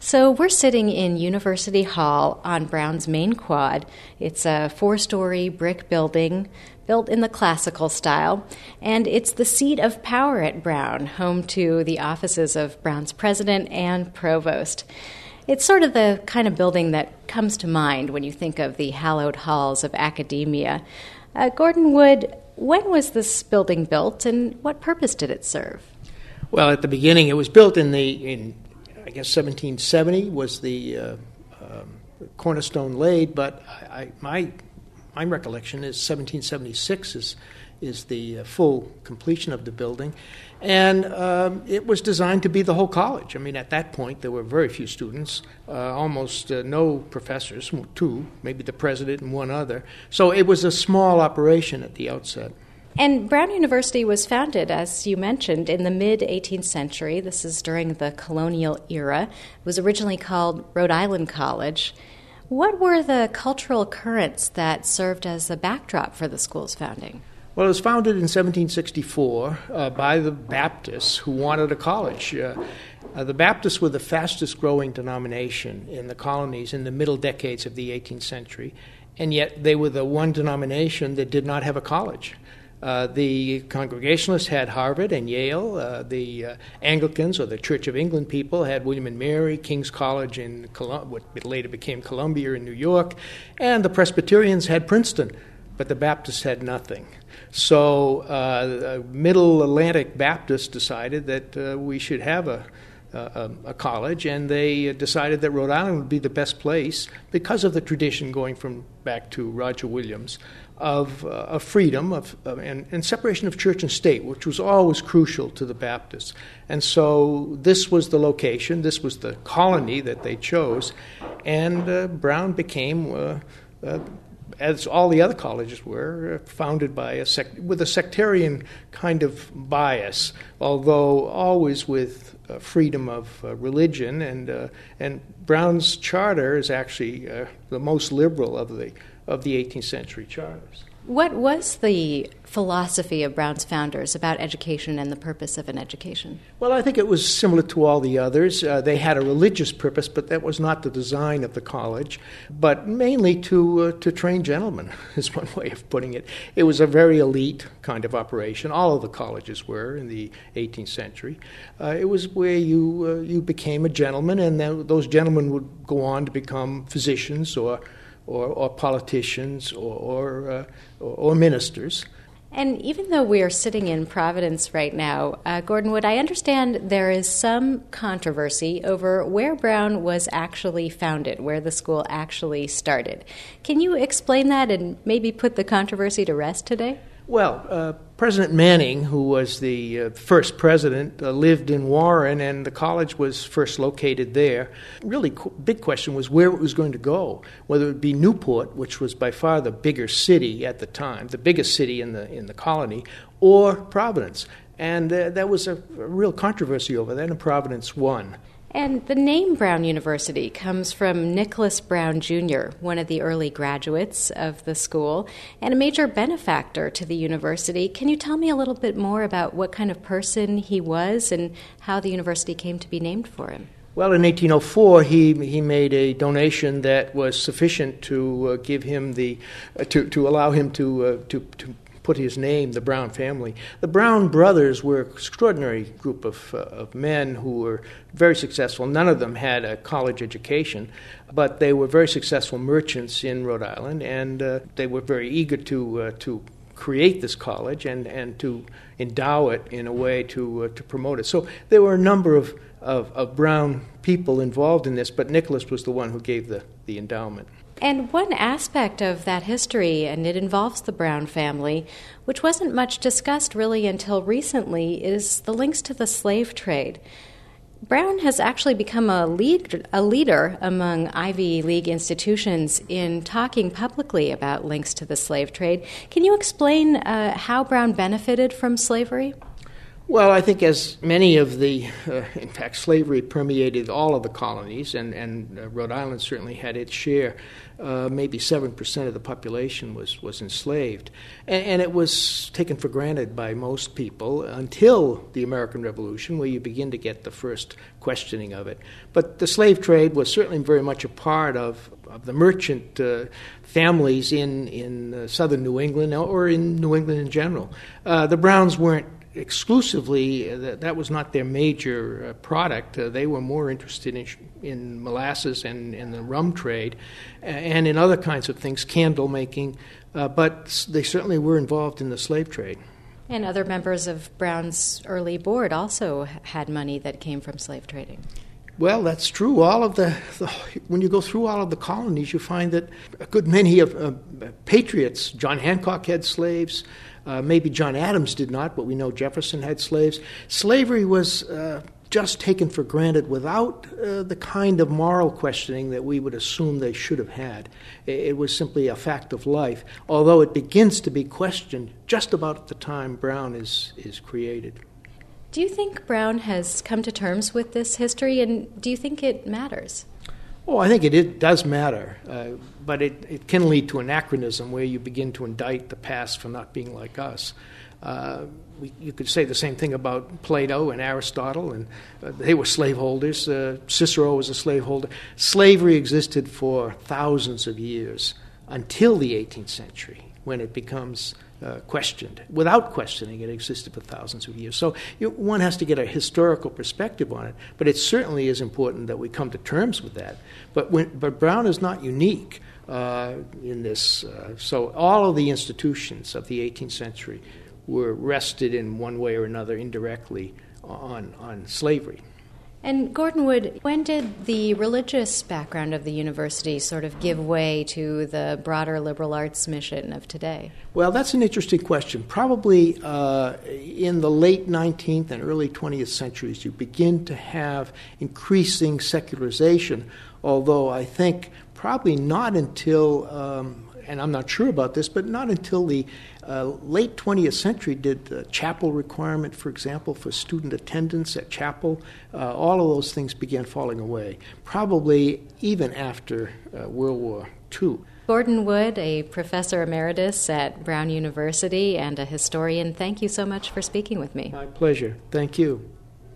So we're sitting in University Hall on Brown's main quad. It's a 4-story brick building built in the classical style, and it's the seat of power at Brown, home to the offices of Brown's president and provost. It's sort of the kind of building that comes to mind when you think of the hallowed halls of academia. Gordon Wood, when was this building built, and what purpose did it serve? Well, at the beginning, it was built in 1770 was the cornerstone laid, but my recollection is 1776 is the full completion of the building, and it was designed to be the whole college. I mean, at that point, there were very few students, almost no professors, 2, maybe the president and 1 other. So it was a small operation at the outset. And Brown University was founded, as you mentioned, in the mid-18th century. This is during the colonial era. It was originally called Rhode Island College. What were the cultural currents that served as a backdrop for the school's founding? Well, it was founded in 1764 by the Baptists who wanted a college. The Baptists were the fastest growing denomination in the colonies in the middle decades of the 18th century, and yet they were the one denomination that did not have a college. The Congregationalists had Harvard and Yale. The Anglicans, or the Church of England people, had William and Mary, King's College in what later became Columbia in New York, and the Presbyterians had Princeton, but the Baptists had nothing. So Middle Atlantic Baptists decided that we should have a college, and they decided that Rhode Island would be the best place because of the tradition going from back to Roger Williams of freedom and separation of church and state, which was always crucial to the Baptists. And so this was the location, this was the colony that they chose, and Brown became, as all the other colleges were, founded by with a sectarian kind of bias, although always with freedom of religion. And Brown's charter is actually the most liberal of the 18th century charters. What was the philosophy of Brown's founders about education and the purpose of an education? Well, I think it was similar to all the others. They had a religious purpose, but that was not the design of the college, but mainly to train gentlemen, is one way of putting it. It was a very elite kind of operation. All of the colleges were in the 18th century. It was where you became a gentleman, and those gentlemen would go on to become physicians or politicians or ministers. And even though we are sitting in Providence right now, Gordon Wood, I understand there is some controversy over where Brown was actually founded, where the school actually started. Can you explain that and maybe put the controversy to rest today? Well, President Manning, who was the first president, lived in Warren, and the college was first located there. Really big question was where it was going to go, whether it would be Newport, which was by far the bigger city at the time, the biggest city in the colony, or Providence. And there was a real controversy over that, and Providence won. And the name Brown University comes from Nicholas Brown, Jr., one of the early graduates of the school, and a major benefactor to the university. Can you tell me a little bit more about what kind of person he was and how the university came to be named for him? Well, in 1804, he made a donation that was sufficient to give him to allow him to put his name, the Brown family. The Brown brothers were an extraordinary group of men who were very successful. None of them had a college education, but they were very successful merchants in Rhode Island, and they were very eager to create this college and to endow it in a way to promote it. So there were a number of Brown people involved in this, but Nicholas was the one who gave the endowment. And one aspect of that history, and it involves the Brown family, which wasn't much discussed really until recently, is the links to the slave trade. Brown has actually become a leader among Ivy League institutions in talking publicly about links to the slave trade. Can you explain how Brown benefited from slavery? Well, I think as many of in fact, slavery permeated all of the colonies, and Rhode Island certainly had its share. Maybe 7% of the population was enslaved. And it was taken for granted by most people until the American Revolution, where you begin to get the first questioning of it. But the slave trade was certainly very much a part of the merchant families in southern New England or in New England in general. The Browns weren't exclusively, that was not their major product. They were more interested in molasses and in the rum trade and in other kinds of things, candle making, but they certainly were involved in the slave trade. And other members of Brown's early board also had money that came from slave trading. Well, that's true. All of when you go through all of the colonies, you find that a good many of patriots, John Hancock had slaves, maybe John Adams did not, but we know Jefferson had slaves. Slavery was just taken for granted without the kind of moral questioning that we would assume they should have had. It was simply a fact of life, although it begins to be questioned just about at the time Brown is created. Do you think Brown has come to terms with this history, and do you think it matters? Oh, I think it does matter, but it can lead to anachronism where you begin to indict the past for not being like us. You could say the same thing about Plato and Aristotle, and they were slaveholders. Cicero was a slaveholder. Slavery existed for thousands of years until the 18th century, when it becomes questioned. Without questioning, it existed for thousands of years. So one has to get a historical perspective on it, but it certainly is important that we come to terms with that. But Brown is not unique in this. So all of the institutions of the 18th century were rested in one way or another indirectly on slavery. And Gordon Wood, when did the religious background of the university sort of give way to the broader liberal arts mission of today? Well, that's an interesting question. Probably in the late 19th and early 20th centuries, you begin to have increasing secularization, although I think probably not until, and I'm not sure about this, but not until the late 20th century did the chapel requirement, for example, for student attendance at chapel. All of those things began falling away, probably even after World War II. Gordon Wood, a professor emeritus at Brown University and a historian, thank you so much for speaking with me. My pleasure. Thank you.